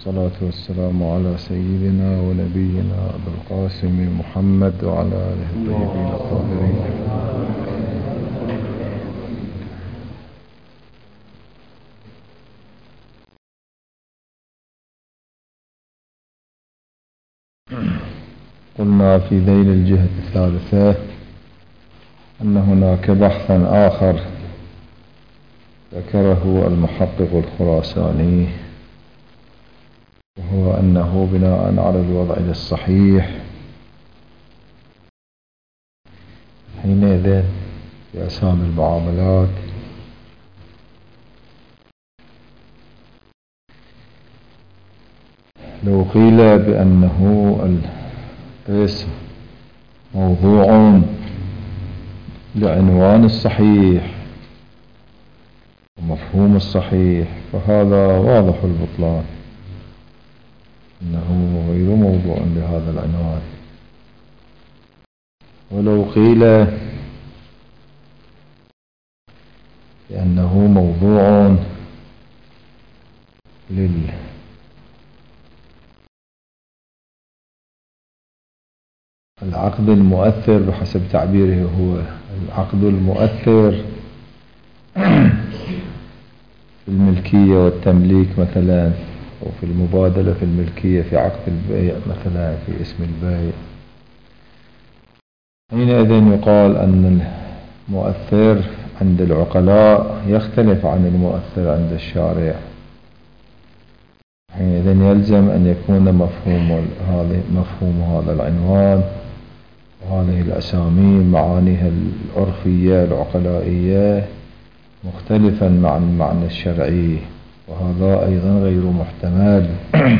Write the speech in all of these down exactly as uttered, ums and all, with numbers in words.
والصلاة والسلام على سيدنا ونبينا أبي القاسم محمد وعلى آله الطيبين الطاهرين. قلنا في ذيل الجهة الثالثة أن هناك بحثا آخر ذكره المحقق الخراساني، وهو أنه بناء على الوضع الصحيح حينئذ في أسامي المعاملات لو قيل بأنه الاسم موضوع لعنوان الصحيح ومفهوم الصحيح فهذا واضح البطلان، إنه غير موضوع لهذا العنوان. ولو قيل بأنه موضوع للعقد المؤثر بحسب تعبيره هو العقد المؤثر في الملكية والتمليك مثلا، أو في المبادلة في الملكية في عقد البيع مثلا في اسم البيع، حينئذ يقال أن المؤثر عند العقلاء يختلف عن المؤثر عند الشارع. حينئذ يلزم أن يكون مفهوم هذا مفهوم هذا العنوان وهذه الأسامي معانيها العرفية العقلائية مختلفا مع المعنى الشرعي، وهذا أيضا غير محتمل.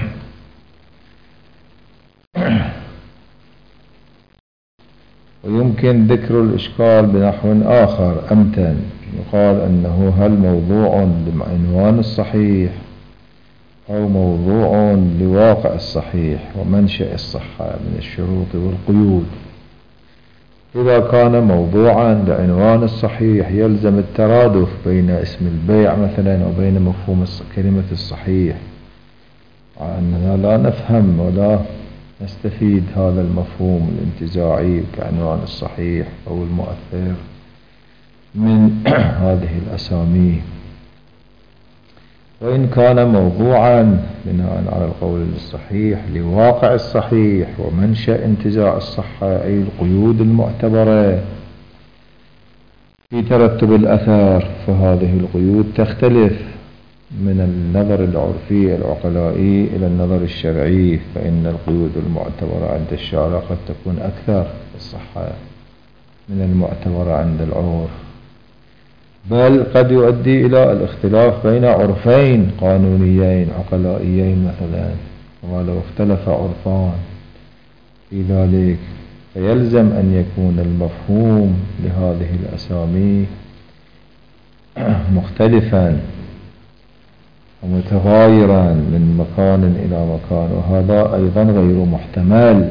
ويمكن ذكر الإشكال بنحو آخر أمتن، يقال أنه هل موضوع لعنوان الصحيح أو موضوع لواقع الصحيح ومنشأ الصحة من الشروط والقيود. إذا كان موضوعا لعنوان الصحيح يلزم الترادف بين اسم البيع مثلا وبين مفهوم كلمة الصحيح، وأننا لا نفهم ولا نستفيد هذا المفهوم الانتزاعي كعنوان الصحيح أو المؤثر من هذه الأسامي. وإن كان موضوعا بناء على القول الصحيح لواقع الصحيح ومنشأ انتزاع الصحة أي القيود المعتبرة في ترتب الأثر، فهذه القيود تختلف من النظر العرفي العقلائي إلى النظر الشرعي، فإن القيود المعتبرة عند الشارع قد تكون أكثر في الصحة من المعتبرة عند العرف، بل قد يؤدي إلى الاختلاف بين عرفين قانونيين عقلائيين مثلا. ولو اختلف عرفان في ذلك فيلزم أن يكون المفهوم لهذه الأسامي مختلفا ومتغايرا من مكان إلى مكان، وهذا أيضا غير محتمل.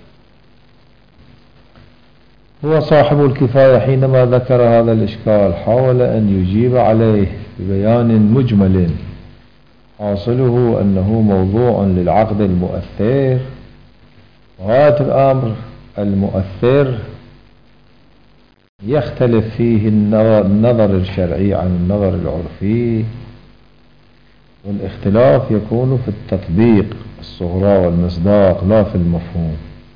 هو صاحب الكفاية حينما ذكر هذا الإشكال حاول أن يجيب عليه ببيان مجمل، حاصله أنه موضوع للعقد المؤثر، وغاية الأمر المؤثر يختلف فيه النظر الشرعي عن النظر العرفي، والاختلاف يكون في التطبيق الصغرى والمصداق لا في المفهوم.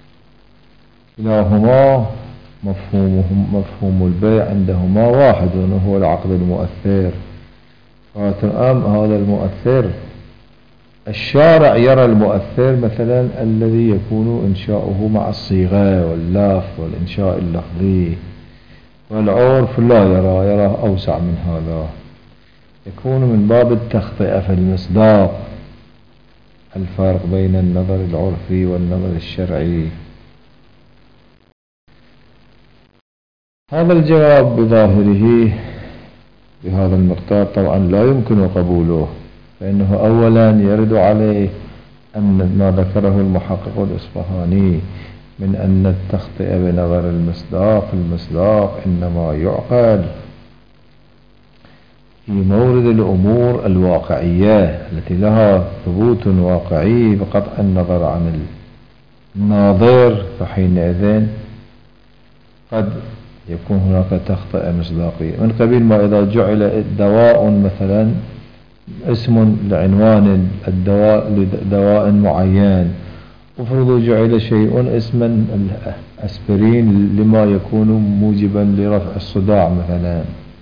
كلاهما مفهومهم مفهوم البيع عندهما واحد وهو العقد المؤثر. فالآن هذا المؤثر الشارع يرى المؤثر مثلا الذي يكون إنشاؤه مع الصيغة واللف والإنشاء اللفظي، والعرف لا يرى يرى أوسع من هذا، يكون من باب التخطئة في المصداق الفرق بين النظر العرفي والنظر الشرعي. هذا الجواب بظاهره بهذا المقدار طبعا لا يمكن قبوله، فإنه أولا يرد عليه أن ما ذكره المحقق الإصفهاني من أن التخطئة بنظر المصداق المصداق إنما يعقل في مورد الأمور الواقعية التي لها ثبوت واقعي بقطع النظر عن الناظر، فحينئذ قد يكون هناك تخطئة مصداقية، من قبيل ما إذا جعل دواء مثلا اسم لعنوان الدواء لدواء معين، وفرض جعل شيء اسما الأسبرين لما يكون موجبا لرفع الصداع مثلا،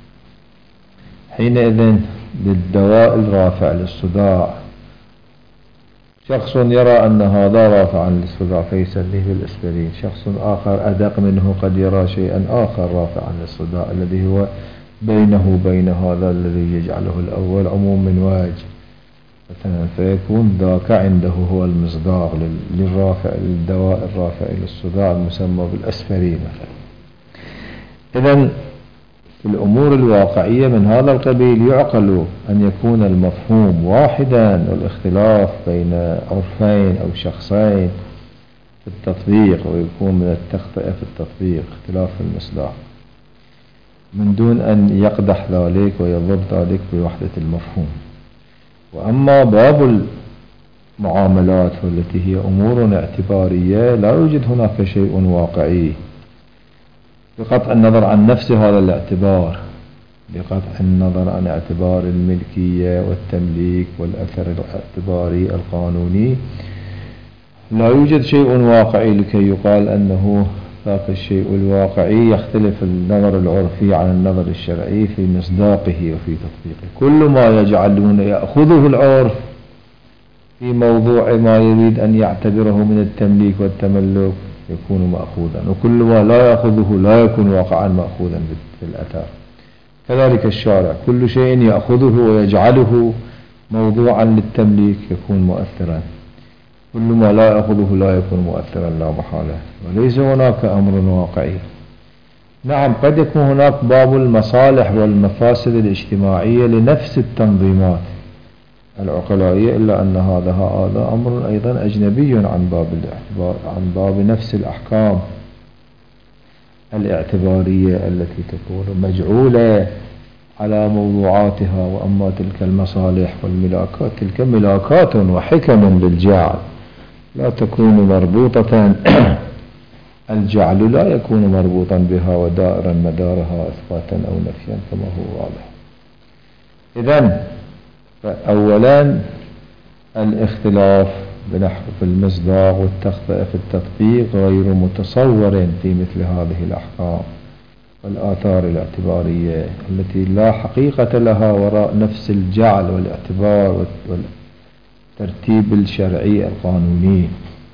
حينئذ للدواء الرافع للصداع شخص يرى أن هذا رافعا للصداع فيسميه بالأسبرين، شخص آخر أدق منه قد يرى شيئا آخر رافعا للصداع الذي هو بينه وبين هذا الذي يجعله الأول عموم من وجه مثلا، فيكون ذاك عنده هو المصداق للرافع للدواء الرافع للصداع المسمى بالأسبرين مثلا. إذن في الأمور الواقعية من هذا القبيل يعقل أن يكون المفهوم واحدا والاختلاف بين عرفين أو شخصين في التطبيق، ويكون من التخطئة في التطبيق اختلاف المصداق من دون أن يقدح ذلك ويضر ذلك بوحدة المفهوم. وأما باب المعاملات والتي هي أمور اعتبارية لا يوجد هناك شيء واقعي بقطع النظر عن نفس هذا الاعتبار، بقطع النظر عن اعتبار الملكية والتمليك والأثر الاعتباري القانوني، لا يوجد شيء واقعي لكي يقال أنه ذاك الشيء الواقعي يختلف النظر العرفي عن النظر الشرعي في مصداقه وفي تطبيقه. كل ما يجعلون يأخذه العرف في موضوع ما يريد أن يعتبره من التمليك والتملك يكون مأخوذا، وكل ما لا يأخذه لا يكون واقعا مأخوذا في الأثر. كذلك الشارع كل شيء يأخذه ويجعله موضوعا للتمليك يكون مؤثرا، كل ما لا يأخذه لا يكون مؤثرا لا محالة، وليس هناك أمر واقعي. نعم قد يكون هناك باب المصالح والمفاسد الاجتماعية لنفس التنظيمات العقلائية، إلا أن هذا هذا أمر أيضا أجنبي عن باب الاعتبار، عن باب نفس الأحكام الاعتبارية التي تكون مجعولة على موضوعاتها. وأما تلك المصالح والملاكات تلك ملاكات وحكم للجعل لا تكون مربوطة الجعل لا يكون مربوطا بها ودائرا مدارها إثباتا أو نفيا كما هو واضح. إذن أولا الاختلاف بنحو في المصداق والتخطئة في التطبيق غير متصور في مثل هذه الأحكام والآثار الاعتبارية التي لا حقيقة لها وراء نفس الجعل والاعتبار والترتيب الشرعي القانوني.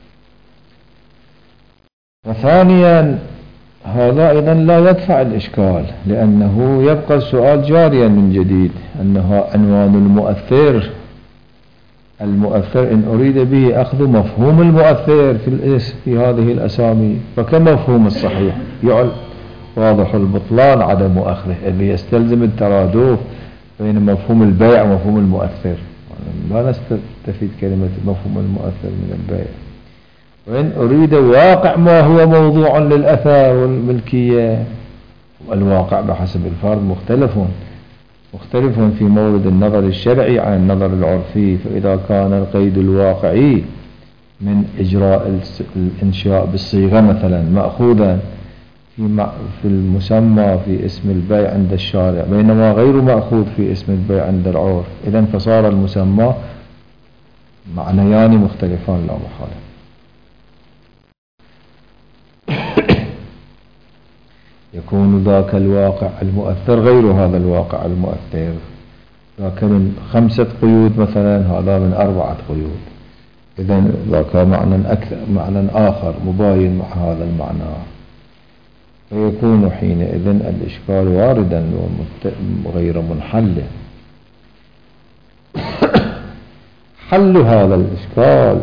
وثانيا هذا أيضا لا يدفع الإشكال، لأنه يبقى السؤال جاريا من جديد، أنها عنوان المؤثر المؤثر إن أريد به أخذ مفهوم المؤثر في, في هذه الأسامي فكمفهوم الصحيح يعل واضح البطلان عدم أخذه، اللي يستلزم الترادف بين مفهوم البيع ومفهوم المؤثر. لا نستفيد كلمة مفهوم المؤثر من البيع. وإن أريد واقع ما هو موضوع للأثر والملكية، والواقع بحسب الفرد مختلف مختلف في مورد النظر الشرعي عن النظر العرفي. فإذا كان القيد الواقعي من إجراء الإنشاء بالصيغة مثلا مأخوذا في في المسمى في اسم البيع عند الشارع، بينما غير مأخوذ في اسم البيع عند العرف، إذن فصار المسمى معنيان مختلفان لا محالة. يكون ذاك الواقع المؤثر غير هذا الواقع المؤثر، ذاك من خمسة قيود مثلا هذا من أربعة قيود، إذن ذاك معنى أكثر معنى آخر مباين مع هذا المعنى، فيكون حينئذ الإشكال واردا وغير منحل. حل هذا الإشكال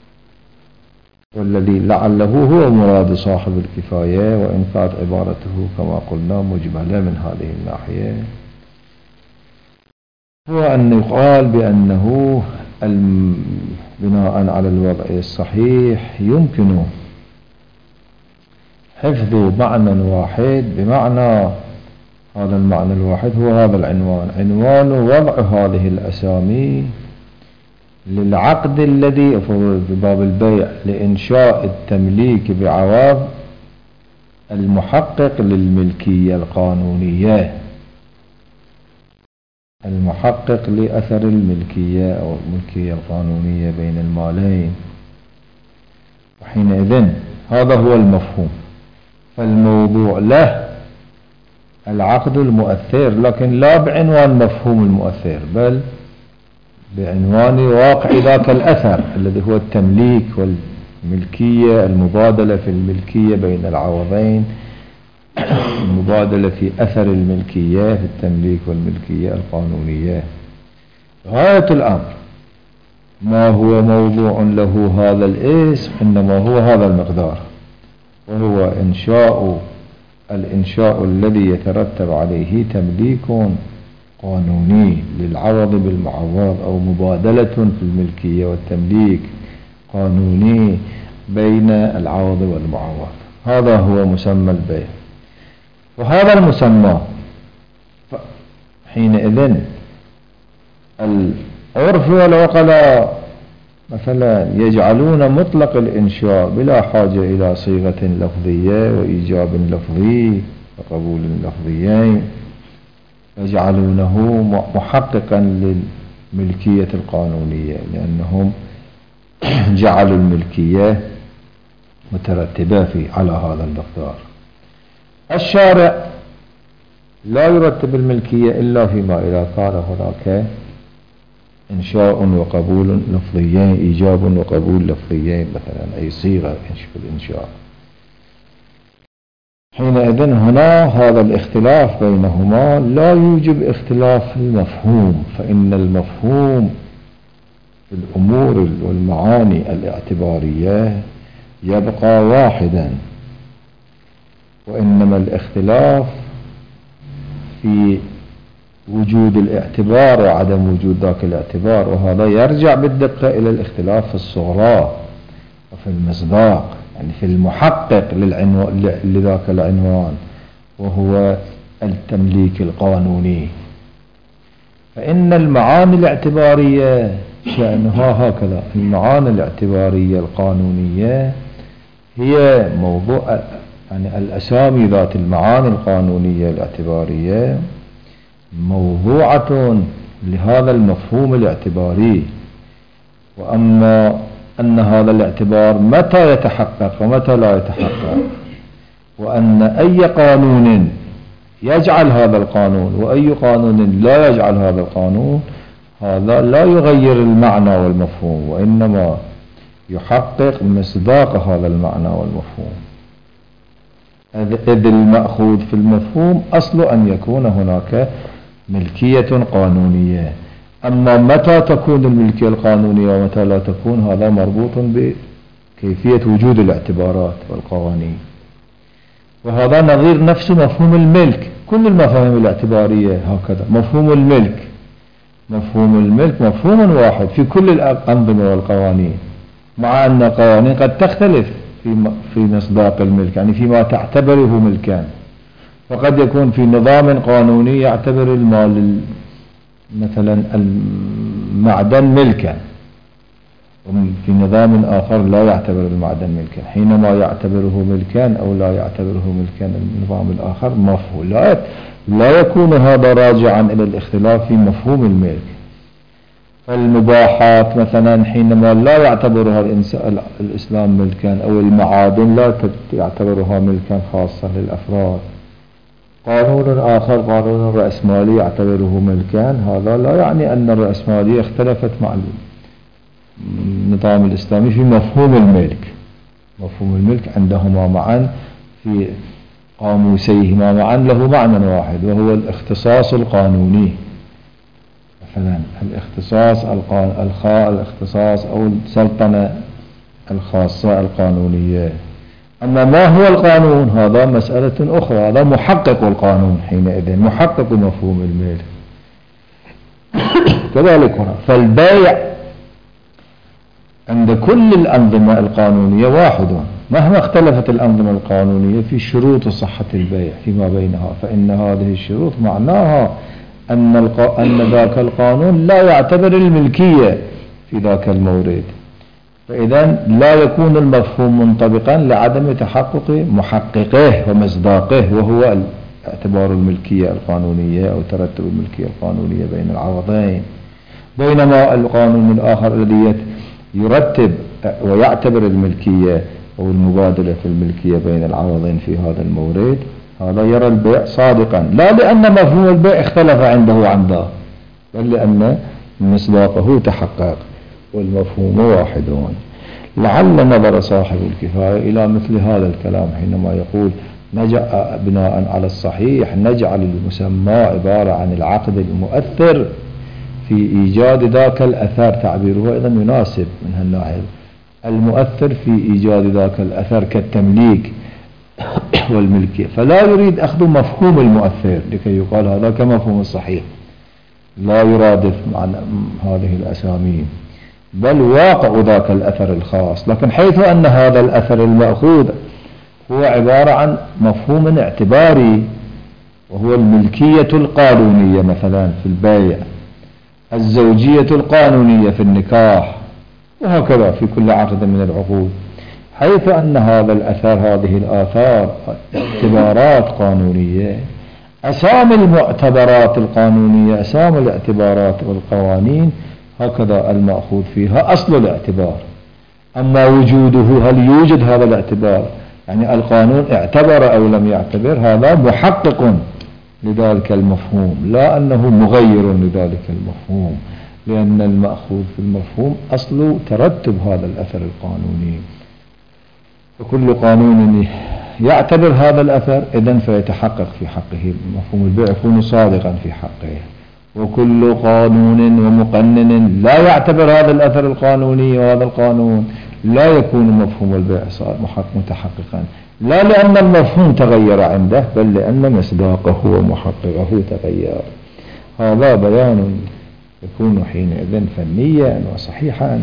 والذي لعله هو مراد صاحب الكفاية، وإن كانت عبارته كما قلنا مجملة من هذه الناحية، هو أن يقال بأنه بناء على الوضع الصحيح يمكن حفظ معنى واحد بمعنى هذا المعنى الواحد هو هذا العنوان، عنوان وضع هذه الأسامي للعقد الذي في باب البيع لإنشاء التمليك بعوض المحقق للملكية القانونية، المحقق لأثر الملكية أو الملكية القانونية بين المالين. وحينئذ هذا هو المفهوم، فالموضوع له العقد المؤثر، لكن لا بعنوان مفهوم المؤثر، بل بعنوان واقع ذاك الأثر الذي هو التمليك والملكية، المبادلة في الملكية بين العوضين، المبادلة في أثر الملكية في التمليك والملكية القانونية. غاية الأمر ما هو موضوع له هذا الاسم، إنما هو هذا المقدار، وهو إنشاء الإنشاء الذي يترتب عليه تمليك قانوني للعوض بالمعوض، أو مبادلة في الملكية والتمليك قانوني بين العوض والمعوض. هذا هو مسمى البيع. وهذا المسمى حينئذ العرف والعقلاء مثلا يجعلون مطلق الإنشاء بلا حاجة إلى صيغة لفظية وإيجاب لفظي وقبول لفظيين، يجعلونه محققا للملكية القانونية، لأنهم جعلوا الملكية مترتبة في على هذا المقدار. الشارع لا يرتب الملكية إلا فيما إذا كان هناك إنشاء وقبول لفظيين، إيجاب وقبول لفظيين مثلا، أي صيغة في الإنشاء. حينئذ هنا هذا الاختلاف بينهما لا يوجب اختلاف المفهوم، فإن المفهوم في الأمور والمعاني الاعتبارية يبقى واحدا، وإنما الاختلاف في وجود الاعتبار وعدم وجود ذاك الاعتبار، وهذا يرجع بالدقة إلى الاختلاف في الصغرى وفي المصداق، يعني في المحقق للعنوان لذاك العنوان وهو التمليك القانوني. فإن المعاني الاعتبارية شأنها هكذا، المعاني الاعتبارية القانونية هي موضوع، يعني الأسامي ذات المعاني القانونية الاعتبارية موضوعة لهذا المفهوم الاعتباري. وأما أن هذا الاعتبار متى يتحقق ومتى لا يتحقق، وأن أي قانون يجعل هذا القانون وأي قانون لا يجعل هذا القانون، هذا لا يغير المعنى والمفهوم، وإنما يحقق مصداق هذا المعنى والمفهوم. إذ المأخوذ في المفهوم أصل أن يكون هناك ملكية قانونية. أما متى تكون الملكية القانونية ومتى لا تكون، هذا مربوط بكيفية وجود الاعتبارات والقوانين. وهذا نظير نفس مفهوم الملك. كل المفاهيم الاعتبارية هكذا. مفهوم الملك مفهوم الملك مفهوم واحد في كل الأنظمة والقوانين، مع أن القوانين قد تختلف في في مصداق الملك، يعني فيما تعتبره ملكا. وقد يكون في نظام قانوني يعتبر المال مثلا المعدن ملكا، وفي نظام آخر لا يعتبر المعدن ملكا. حينما يعتبره ملكا أو لا يعتبره ملكا النظام الآخر مفهوم، لا لا يكون هذا راجعا إلى الاختلاف في مفهوم الملك. فالمباحات مثلا حينما لا يعتبرها الإسلام ملكا، أو المعادن لا يعتبرها ملكا خاصة للأفراد. قانون آخر قانون الرأسمالي يعتبره ملكا، هذا لا يعني أن الرأسمالية اختلفت مع النظام الإسلامي في مفهوم الملك. مفهوم الملك عندهما معا في قاموسيهما معا له معنى واحد، وهو الاختصاص القانوني. مثلا الاختصاص الخاء الاختصاص أو السلطنة الخاصة القانونية. أما ما هو القانون هذا مسألة أخرى، هذا محقق القانون، حينئذ محقق مفهوم الملك. كذلك هنا فالبيع عند كل الأنظمة القانونية واحد، مهما اختلفت الأنظمة القانونية في شروط صحة البيع فيما بينها، فإن هذه الشروط معناها أن, الق... أن ذاك القانون لا يعتبر الملكية في ذاك المورد، فإذا لا يكون المفهوم منطبقا لعدم تحقق محققه ومصداقه، وهو اعتبار الملكية القانونية أو ترتب الملكية القانونية بين العوضين. بينما القانون الآخر الذي يرتب ويعتبر الملكية أو المبادلة في الملكية بين العوضين في هذا المورد، هذا يرى البيع صادقا، لا لأن مفهوم البيع اختلف عنده عن ذا، بل لأن مصداقه تحقق والمفهوم واحد. لعل نظر صاحب الكفاية إلى مثل هذا الكلام حينما يقول نجعل بناء على الصحيح نجعل المسمى عبارة عن العقد المؤثر في إيجاد ذاك الأثر. تعبيره أيضا يناسب من هالناحية، المؤثر في إيجاد ذاك الأثر كالتمليك والملكية، فلا يريد أخذ مفهوم المؤثر لكي يقال هذا كمفهوم الصحيح، لا يرادف مع هذه الأسامي، بل واقع ذاك الأثر الخاص. لكن حيث أن هذا الأثر المأخوذ هو عبارة عن مفهوم اعتباري، وهو الملكية القانونية مثلا في البيع، الزوجية القانونية في النكاح، وهكذا في كل عقد من العقود، حيث أن هذا الأثر هذه الآثار اعتبارات قانونية، أسامي المعتبرات القانونية أسامي الاعتبارات والقوانين هكذا المأخوذ فيها أصل الاعتبار. أما وجوده هل يوجد هذا الاعتبار، يعني القانون اعتبر أو لم يعتبر، هذا محقق لذلك المفهوم، لا أنه مغير لذلك المفهوم، لأن المأخوذ في المفهوم أصل ترتب هذا الأثر القانوني. وكل قانون يعتبر هذا الأثر إذن فيتحقق في حقه مفهوم البيع، يكون صادقا في حقه. وكل قانون ومقنن لا يعتبر هذا الأثر القانوني وهذا القانون لا يكون مفهوم البيع متحققا، لا لأن المفهوم تغير عنده، بل لأن مصداقه ومحققه تغير. هذا بيان يكون حينئذ فنيا وصحيحا.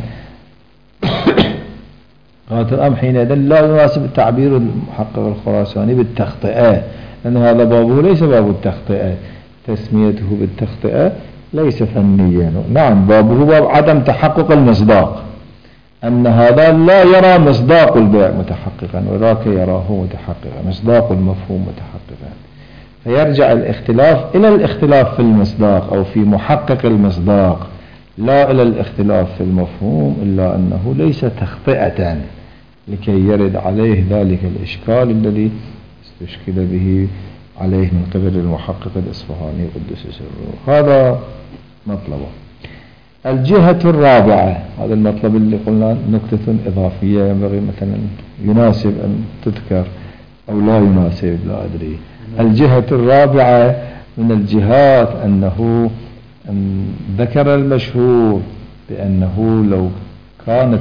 هذا الأمر حينئذ لا يناسب تعبير المحقق الخراساني بالتخطئة، لأن هذا بابه ليس باب التخطئة، تسميته بالتخطئة ليس فنيا. نعم بابه باب عدم تحقق المصداق، أن هذا لا يرى مصداق البيع متحققا وذاك يراه متحققا، مصداق المفهوم متحققا. فيرجع الاختلاف إلى الاختلاف في المصداق أو في محقق المصداق، لا إلى الاختلاف في المفهوم، إلا أنه ليس تخطئة لكي يرد عليه ذلك الإشكال الذي استشكل به عليه من قبل المحقق الإصفهاني قدس سره. هذا مطلبه. الجهة الرابعة، هذا المطلب اللي قلنا نكتة إضافية ينبغي مثلا يناسب أن تذكر أو لا يناسب لا أدري. الجهة الرابعة من الجهات أنه أن ذكر المشهور بأنه لو كانت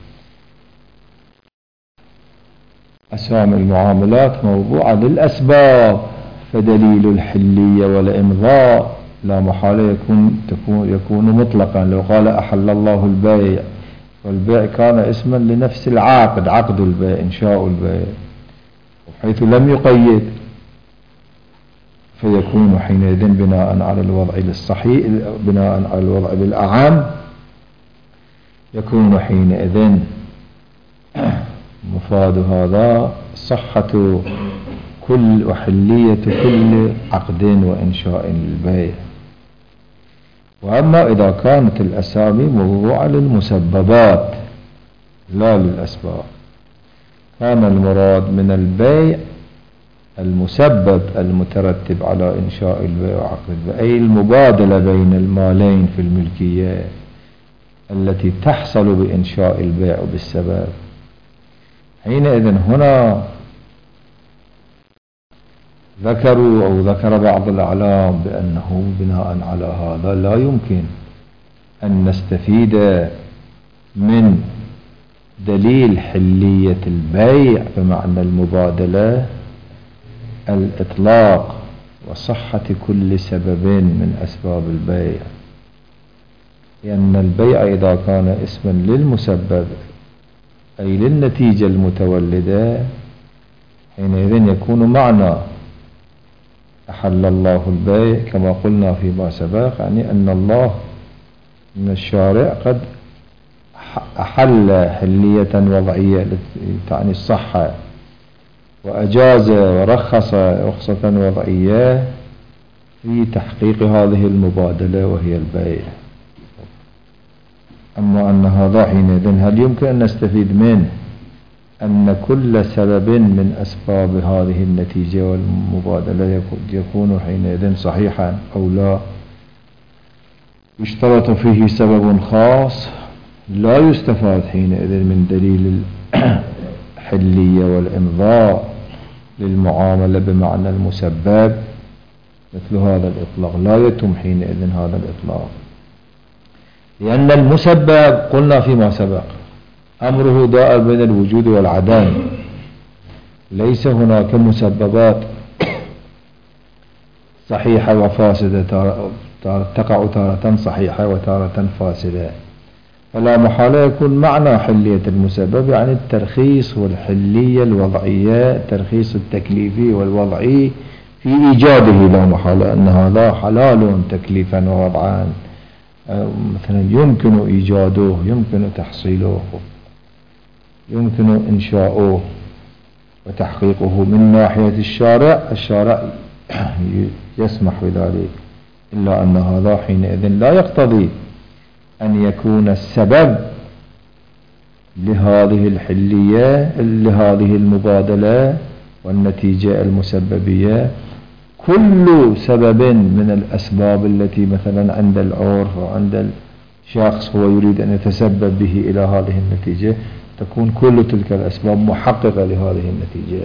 أسامي المعاملات موضوعة للأسباب فدليل الحلية والإمضاء لا محالة يكون تكون يكون مطلقا. لو قال أحل الله البيع والبيع كان اسما لنفس العقد، عقد البيع إنشاء البيع، حيث لم يقيد، فيكون حينئذ بناء على الوضع الصحيح بناء على الوضع بالأعم يكون حينئذ مفاد هذا صحة كل وحلية كل عقد وإنشاء للبيع. وأما إذا كانت الأسامي موضوعة للمسببات لا للأسباب، كان المراد من البيع المسبب المترتب على إنشاء البيع وعقد البيع، أي المبادلة بين المالين في الملكية التي تحصل بإنشاء البيع بالسبب. حينئذ هنا ذكروا أو ذكر بعض الأعلام بأنه بناء على هذا لا يمكن أن نستفيد من دليل حلية البيع بمعنى المبادلة الإطلاق وصحة كل سبب من أسباب البيع، لأن البيع إذا كان اسما للمسبب أي للنتيجة المتولدة، حينئذ يكون معنى أحل الله البيع كما قلنا فيما سبق، يعني أن الله من الشارع قد أحل حلية وضعية تعني الصحة، وأجاز ورخص رخصة وضعية في تحقيق هذه المبادلة وهي البيع. أما أن هذا حينئذ هل يمكن أن نستفيد منه أن كل سبب من أسباب هذه النتيجة والمبادلة يكون حينئذ صحيحا أو لا؟ يشترط فيه سبب خاص لا يستفاد حينئذ من دليل الحلية والإمضاء للمعاملة بمعنى المسبب، مثل هذا الإطلاق لا يتم حينئذ هذا الإطلاق، لأن المسبب قلنا فيما سبق أمره دائر بين الوجود والعدم، ليس هناك مسببات صحيحة وفاسدة تقع تارة صحيحة وتارة فاسدة، فلا محالة يكون معنى حلية المسبب يعني الترخيص والحلية الوضعية، الترخيص التكليفي والوضعي في إيجاده، لا محالة أن هذا حلال تكليفا ووضعا، مثلا يمكن إيجاده، يمكن تحصيله، يمكن إنشاؤه وتحقيقه من ناحية الشارع، الشارع يسمح بذلك، إلا أن هذا حينئذ لا يقتضي أن يكون السبب لهذه الحلية لهذه المبادلة والنتيجة المسببية كل سبب من الأسباب التي مثلا عند العرف وعند الشخص هو يريد أن يتسبب به إلى هذه النتيجة، تكون كل تلك الأسباب محققة لهذه النتيجة.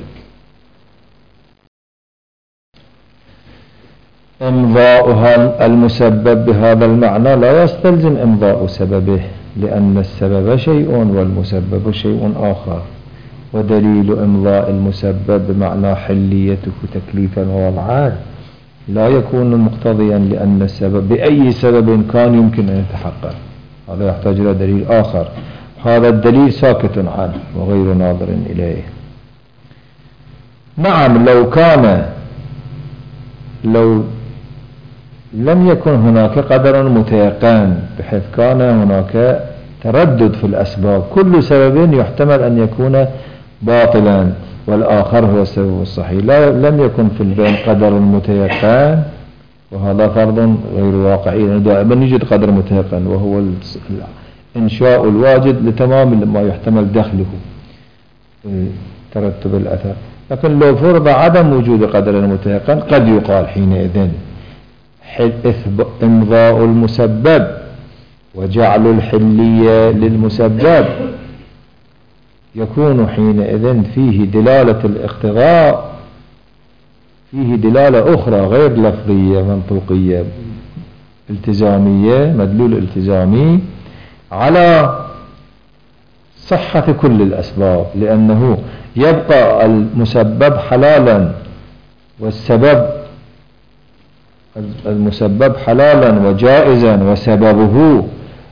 إمضاؤها المسبب بهذا المعنى لا يستلزم إمضاء سببه، لأن السبب شيء والمسبب شيء آخر، ودليل إمضاء المسبب بمعنى حليته تكليفا ووضعا لا يكون مقتضيا، لأن السبب بأي سبب كان يمكن أن يتحقق، هذا يحتاج إلى دليل آخر، هذا الدليل ساكت عنه وغير ناظر إليه. نعم لو كان لو لم يكن هناك قدر متيقن بحيث كان هناك تردد في الأسباب، كل سبب يحتمل أن يكون باطلا والآخر هو السبب الصحيح، لا لم يكن في البين قدر متيقن، وهذا فرض غير واقعي، دائما يوجد قدر متيقن وهو إنشاء الواجد لتمام ما يحتمل دخله ترتب الأثر، لكن لو فرض عدم وجود قدر متيقن قد يقال حينئذ إمضاء المسبب وجعل الحلية للمسبب يكون حينئذ فيه دلالة الاقتضاء، فيه دلالة أخرى غير لفظية منطوقية التزامية، مدلول التزامي على صحة كل الأسباب، لأنه يبقى المسبب حلالا والسبب المسبب حلالا وجائزا وسببه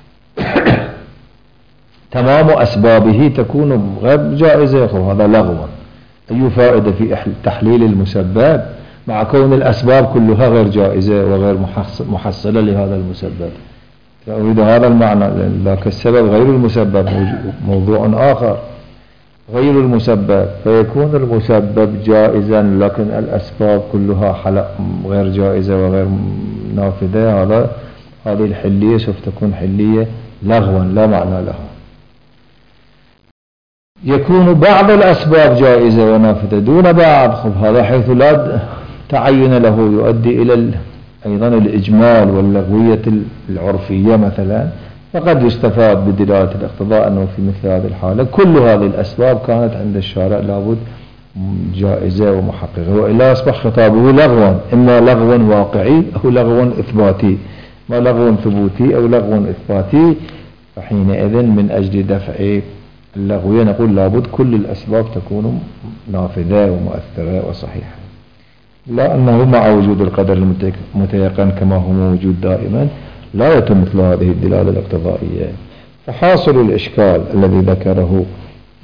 تمام أسبابه تكون غير جائزة، وهذا لغو. أي فائدة في تحليل المسبب مع كون الأسباب كلها غير جائزة وغير محصلة لهذا المسبب؟ فأريد هذا المعنى، لكن السبب غير المسبب موضوع آخر غير المسبب، فيكون المسبب جائزا لكن الأسباب كلها غير جائزة وغير نافذة، هذا هذه الحلية سوف تكون حلية لغوا لا معنى لها. يكون بعض الأسباب جائزة ونافذة دون بعض، خب هذا حيث لا تعين له يؤدي إلى أيضا الإجمال واللغوية العرفية مثلا، فقد يستفاد بدلالة الاقتضاء أنه في مثل هذه الحالة كل هذه الأسباب كانت عند الشارع لابد جائزة ومحققة، وإلا أصبح خطابه لغوا، إما لغوا واقعي أو لغوا إثباتي، ما لغوا ثبوتي أو لغوا إثباتي، فحينئذ من أجل دفع اللغوية نقول لابد كل الأسباب تكون نافذة ومؤثرة وصحيحة، لا أنه مع وجود القدر المتيقن كما هو موجود دائما لا يتم مثل هذه الدلالة الاقتضائية. فحاصل الإشكال الذي ذكره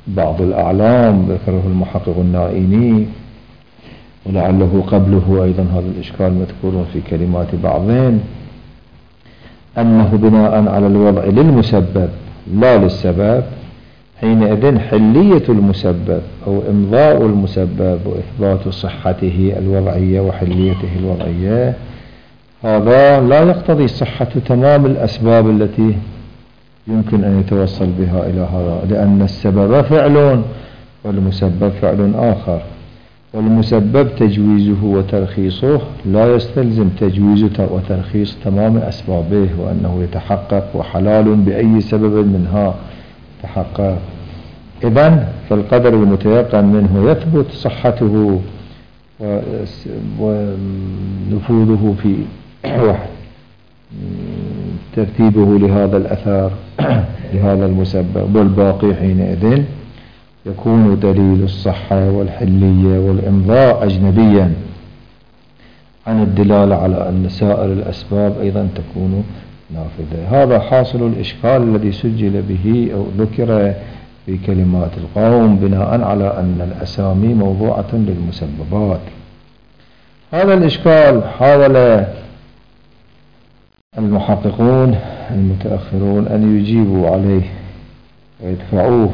بعض الأعلام ذكره المحقق النائيني، ولعله قبله أيضا هذا الإشكال مذكور في كلمات بعضهم، أنه بناء على الوضع للمسبب لا للسبب، حينئذ حلية المسبب أو إمضاء المسبب وإثبات صحته الوضعية وحليته الوضعية، هذا لا يقتضي صحة تمام الأسباب التي يمكن أن يتوصل بها إلى هذا، لأن السبب فعل والمسبب فعل آخر، والمسبب تجويزه وترخيصه لا يستلزم تجويز وترخيص تمام أسبابه، وأنه يتحقق وحلال بأي سبب منها تحقق. إذن فالقدر المتيقن منه يثبت صحته ونفوذه في ترتيبه لهذا الأثار لهذا المسبب، والباقي حينئذ يكون دليل الصحة والحلية والإمضاء أجنبيا عن الدلالة على أن سائر الأسباب أيضا تكون نافذة. هذا حاصل الإشكال الذي سجل به أو ذكر في كلمات القوم بناء على أن الأسامي موضوعة للمسببات. هذا الإشكال حاول المحققون المتأخرون أن يجيبوا عليه ويدفعوه.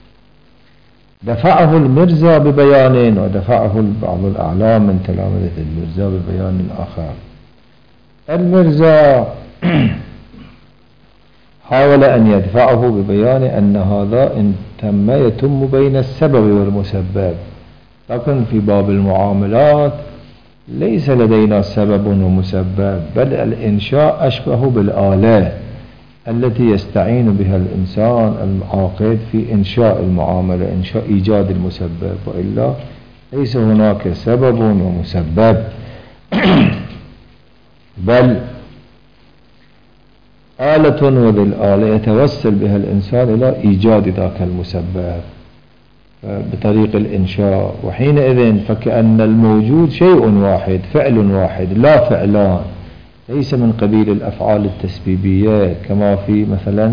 دفعه المرزا ببيان، ودفعه بعض الأعلام من تلامذة المرزا ببيان آخر. المرزا حاول أن يدفعه ببيان أن هذا إن تم يتم بين السبب والمسبب، لكن في باب المعاملات ليس لدينا سبب ومسبب، بل الإنشاء أشبه بالآلة التي يستعين بها الإنسان العاقد في إنشاء المعاملة، إنشاء إيجاد المسبب، وإلا ليس هناك سبب ومسبب، بل آلة، وذي الآلة يتوسل بها الإنسان إلى إيجاد ذاك المسبب بطريق الإنشاء. وحينئذ فكأن الموجود شيء واحد، فعل واحد لا فعلان، ليس من قبيل الأفعال التسبيبية كما في مثلا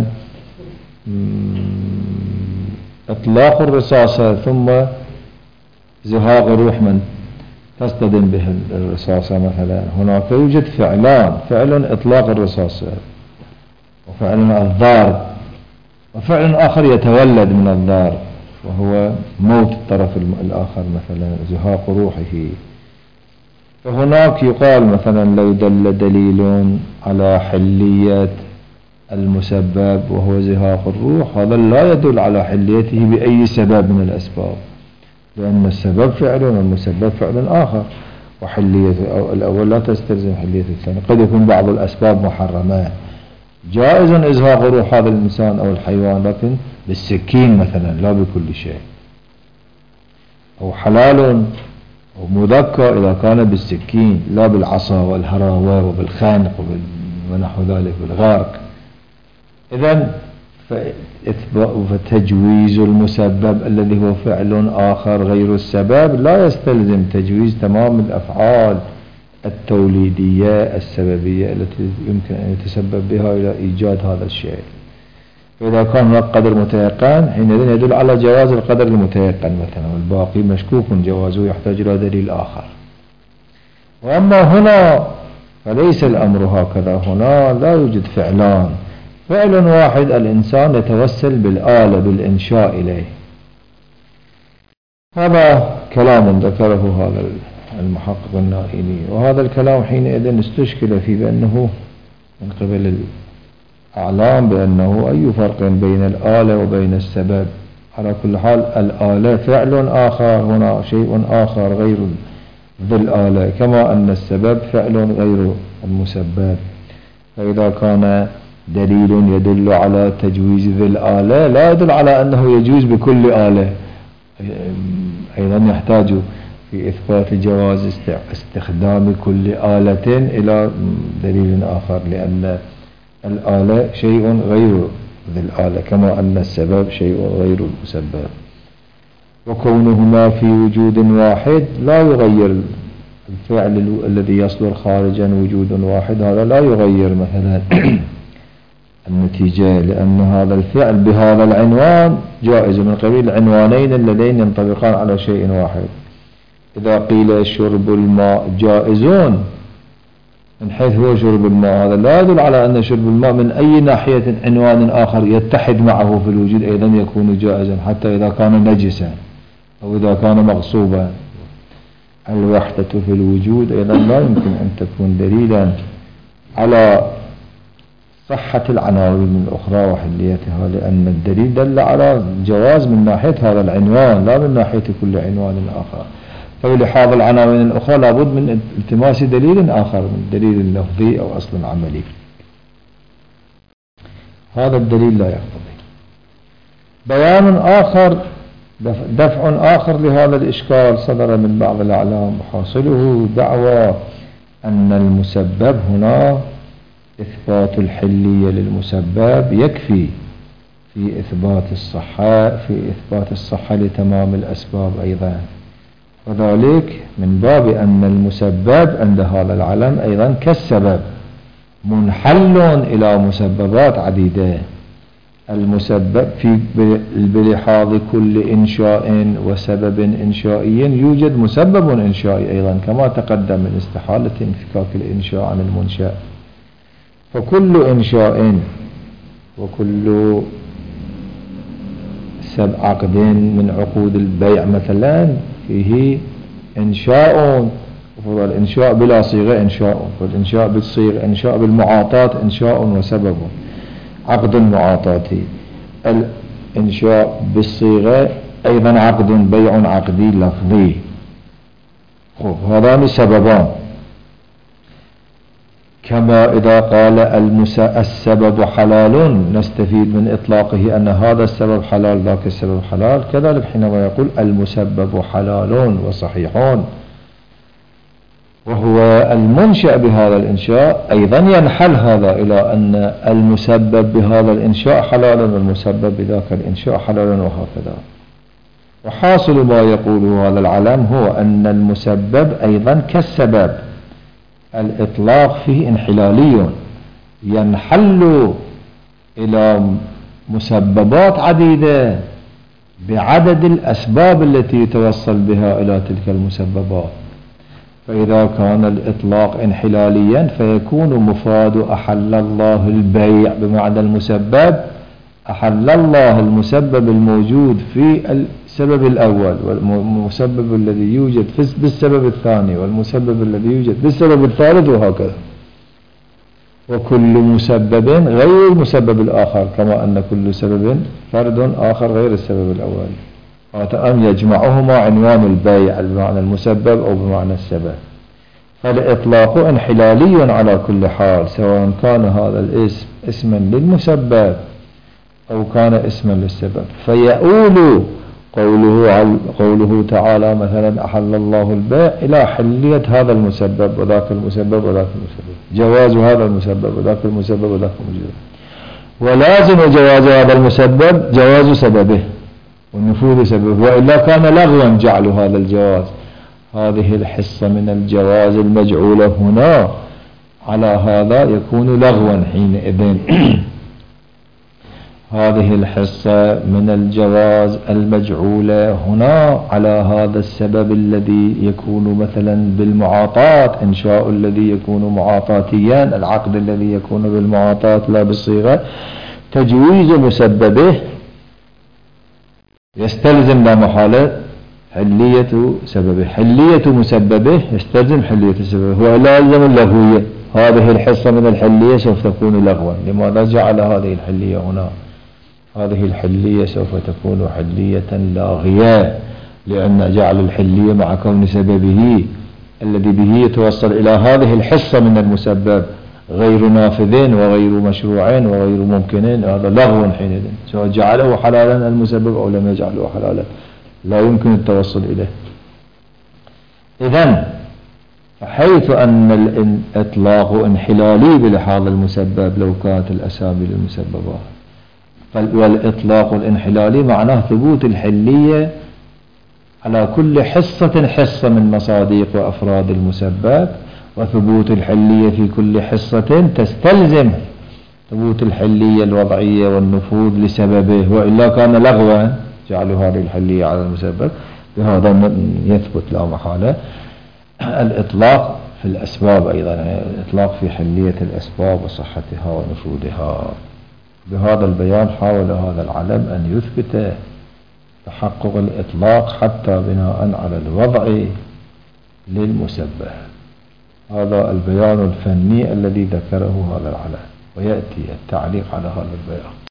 إطلاق الرصاصة ثم زهاق الروح من تصطدم به الرصاصة مثلا. هناك يوجد فعلان، فعل إطلاق الرصاصة، وفعل الضارب، وفعل آخر يتولد من الضارب وهو موت الطرف الآخر مثلا زهاق روحه. فهناك يقال مثلا لو دل دليل على حلية المسبب وهو زهاق الروح، هذا لا يدل على حليته بأي سبب من الأسباب، لأن السبب فعل والمسبب فعل آخر، وحلية الأول لا تستلزم حلية الثاني. قد يكون بعض الأسباب محرمة، جائز إزهاق روح هذا الإنسان أو الحيوان لكن بالسكين مثلا لا بكل شيء، أو حلال أو مذكى إذا كان بالسكين لا بالعصا والهراوة وبالخانق ونحو ذلك بالغارق. إذن فتجويز المسبب الذي هو فعل آخر غير السبب لا يستلزم تجويز تمام الأفعال التوليدية السببية التي يمكن أن يتسبب بها إلى إيجاد هذا الشيء. فإذا كان هناك قدر متيقن حينئذ يدل على جواز القدر المتيقن مثلا، والباقي مشكوك جوازه يحتاج إلى دليل آخر. وأما هنا فليس الأمر هكذا، هنا لا يوجد فعلان، فعل واحد الإنسان يتوسل بالآلة بالإنشاء إليه. هذا كلام ذكره هذا المحقق النائيني، وهذا الكلام حينئذ استشكل فيه بأنه من قبل الأعلام بأنه أي فرق بين الآلة وبين السبب. على كل حال الآلة فعل آخر، هنا شيء آخر غير ذي الآلة، كما أن السبب فعل غير المسبب. فإذا كان دليل يدل على تجويز ذي الآلة لا يدل على أنه يجوز بكل آلة، أيضا يحتاج في إثبات جواز استخدام كل آلة إلى دليل آخر، لأن الآلة شيء غير ذي الآلة كما أن السبب شيء غير المسبب. وكونهما في وجود واحد لا يغير الفعل الذي يصدر خارجا وجود واحد، هذا لا يغير مثلا أن النتيجة، لأن هذا الفعل بهذا العنوان جائز من قبيل العنوانين اللذين ينطبقان على شيء واحد. إذا قيل شرب الماء جائزون من حيث هو شرب الماء، هذا لا يدل على أن شرب الماء من أي ناحية عنوان آخر يتحد معه في الوجود أيضا يكون جائزا، حتى إذا كان نجسا أو إذا كان مغصوبا. الوحدة في الوجود أيضا لا يمكن أن تكون دليلا على صحة العناوين الأخرى وحليتها، لأن الدليل دل على جواز من ناحية هذا العنوان لا من ناحية كل عنوان آخر. فلحاظ العناوين الأخرى لابد من التماس دليل آخر، من الدليل اللفظي أو أصل عملي. هذا الدليل لا يقتضي. بيان آخر، دفع آخر لهذا الإشكال صدر من بعض الأعلام، حاصله دعوى أن المسبب هنا إثبات الحلية للمسبب يكفي في إثبات الصحة في إثبات الصحة لتمام الأسباب أيضا، وذلك من باب أن المسبب عند هذا العلم أيضا كالسبب منحل إلى مسببات عديدة. المسبب في بلحاظ كل إنشاء وسبب إنشائي يوجد مسبب إنشائي أيضا، كما تقدم من استحالة انفكاك الإنشاء عن المنشأ. فكل إنشاء وكل سب عقد من عقود البيع مثلا فيه إنشاء، والإنشاء بلا صيغة إنشاء، والإنشاء بالصيغة إنشاء بالمعاطاة إنشاء وسبب. عقد المعاطاة الإنشاء بالصيغة أيضا عقد بيع عقدي لفظي. هذان سببان. كما إذا قال السبب حلال نستفيد من إطلاقه أن هذا السبب حلال ذاك السبب حلال، كذلك حينما يقول المسبب حلال وصحيح وهو المنشأ بهذا الإنشاء، أيضا ينحل هذا إلى أن المسبب بهذا الإنشاء حلالا والمسبب بذاك الإنشاء حلالا وهكذا. وحاصل ما يقوله هذا العلم هو أن المسبب أيضا كالسبب، الإطلاق فيه انحلالي ينحل إلى مسببات عديدة بعدد الأسباب التي يتوصل بها إلى تلك المسببات. فإذا كان الإطلاق انحلاليا فيكون مفاد أحل الله البيع بمعنى المسبب، أحل الله المسبب الموجود في السبب الأول والمسبب الذي يوجد بالسبب الثاني والمسبب الذي يوجد بالسبب الثالث وهكذا. وكل مسبب غير المسبب الآخر، كما أن كل سبب فرد آخر غير السبب الأول. أن يجمعهما عنوان البيع بمعنى المسبب أو بمعنى السبب. فالإطلاق انحلالي على كل حال، سواء كان هذا الاسم اسما للمسبب أو كان اسما للسبب. فيؤول قوله قوله تعالى مثلا أحل الله البيع إلى حلية هذا المسبب وذاك المسبب وذاك المسبب، جواز هذا المسبب وذاك المسبب وذاك المسبب، ولازم جواز هذا المسبب جواز سببه ونفوذ سببه، وإلا كان لغوا جعل هذا الجواز. هذه الحصة من الجواز المجعولة هنا على هذا يكون لغوا حينئذ. هذه الحصة من الجواز المجعولة هنا على هذا السبب الذي يكون مثلا بالمعاطاة، إنشاء الذي يكون معاطاتيا، العقد الذي يكون بالمعاطاة لا بالصيغة، تجويز مسببه يستلزم لا محالة حلية سببه، حلية مسببه يستلزم حلية سببه، ولا يلزم اللغوية. هذه الحصة من الحلية سوف تكون لغوا. لماذا جعل هذه الحلية هنا؟ هذه الحلية سوف تكون حلية لاغية، لأن جعل الحلية مع كون سببه الذي به يتوصل إلى هذه الحصة من المسبب غير نافذين وغير مشروعين وغير ممكنين، هذا لغو حينئذ، سواء جعله حلالا المسبب أو لم يجعله حلالا لا يمكن التوصل إليه. إذن حيث أن الإطلاق انحلالي بلحاظ المسبب لو كانت الأسامي للمسببات، والإطلاق الانحلالي معناه ثبوت الحلية على كل حصة حصة من مصاديق وأفراد المسبب، وثبوت الحلية في كل حصة تستلزم ثبوت الحلية الوضعية والنفوذ لسببه، وإلا كان لغوا جعلوا هذه الحلية على المسبب. بهذا يثبت لا محالة الإطلاق في الأسباب أيضا، يعني الإطلاق في حلية الأسباب وصحتها ونفوذها. بهذا البيان حاول هذا العلم أن يثبت تحقق الإطلاق حتى بناء على الوضع للمسبب. هذا البيان الفني الذي ذكره هذا العلم، ويأتي التعليق على هذا البيان.